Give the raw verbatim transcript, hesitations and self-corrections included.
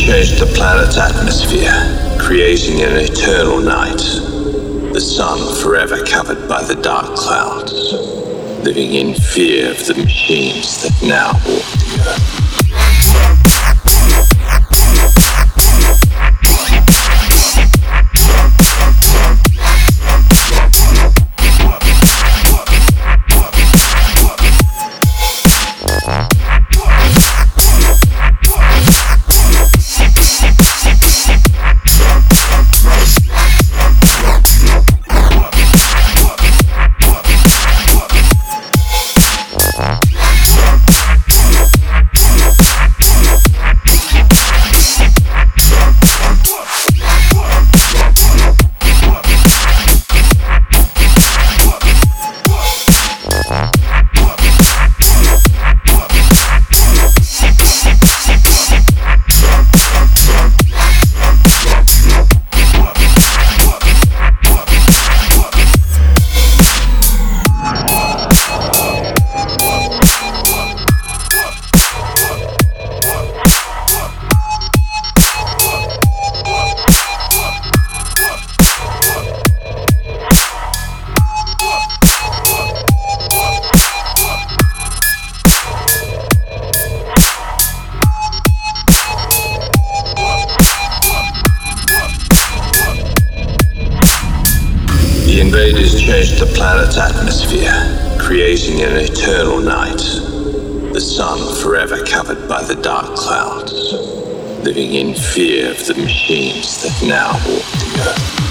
changed the planet's atmosphere, creating an eternal night. The sun forever covered by the dark clouds, living in fear of the machines that now walk the earth. The invaders changed the planet's atmosphere, creating an eternal night. The sun forever covered by the dark clouds, living in fear of the machines that now walk the earth.